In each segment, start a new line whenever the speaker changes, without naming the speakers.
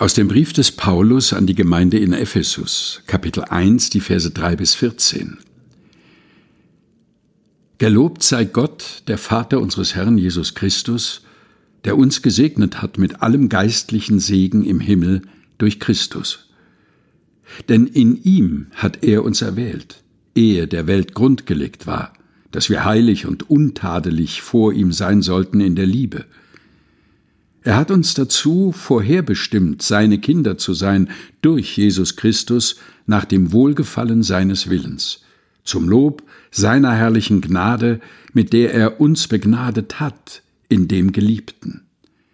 Aus dem Brief des Paulus an die Gemeinde in Ephesus, Kapitel 1, die Verse 3 bis 14. Gelobt sei Gott, der Vater unseres Herrn Jesus Christus, der uns gesegnet hat mit allem geistlichen Segen im Himmel durch Christus. Denn in ihm hat er uns erwählt, ehe der Welt Grund gelegt war, dass wir heilig und untadelig vor ihm sein sollten in der Liebe. Er hat uns dazu vorherbestimmt, seine Kinder zu sein, durch Jesus Christus nach dem Wohlgefallen seines Willens, zum Lob seiner herrlichen Gnade, mit der er uns begnadet hat, in dem Geliebten.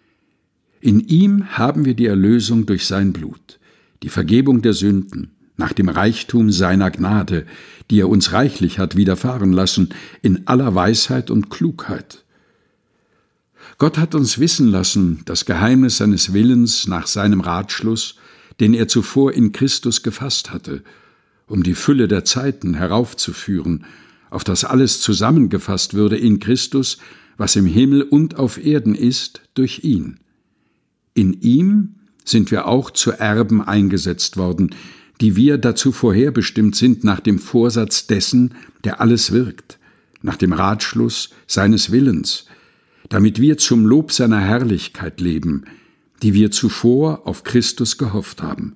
In ihm haben wir die Erlösung durch sein Blut, die Vergebung der Sünden, nach dem Reichtum seiner Gnade, die er uns reichlich hat widerfahren lassen, in aller Weisheit und Klugheit. Gott hat uns wissen lassen, das Geheimnis seines Willens nach seinem Ratschluss, den er zuvor in Christus gefasst hatte, um die Fülle der Zeiten heraufzuführen, auf das alles zusammengefasst würde in Christus, was im Himmel und auf Erden ist, durch ihn. In ihm sind wir auch zu Erben eingesetzt worden, die wir dazu vorherbestimmt sind nach dem Vorsatz dessen, der alles wirkt, nach dem Ratschluss seines Willens, damit wir zum Lob seiner Herrlichkeit leben, die wir zuvor auf Christus gehofft haben.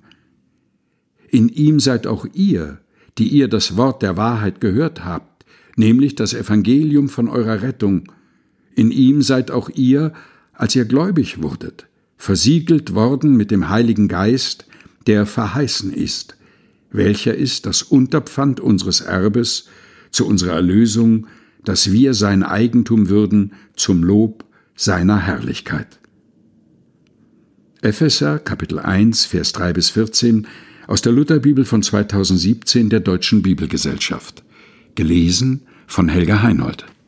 In ihm seid auch ihr, die ihr das Wort der Wahrheit gehört habt, nämlich das Evangelium von eurer Rettung. In ihm seid auch ihr, als ihr gläubig wurdet, versiegelt worden mit dem Heiligen Geist, der verheißen ist, welcher ist das Unterpfand unseres Erbes zu unserer Erlösung, dass wir sein Eigentum würden zum Lob seiner Herrlichkeit. Epheser, Kapitel 1, Vers 3 bis 14, aus der Lutherbibel von 2017 der Deutschen Bibelgesellschaft. Gelesen von Helga Heinold.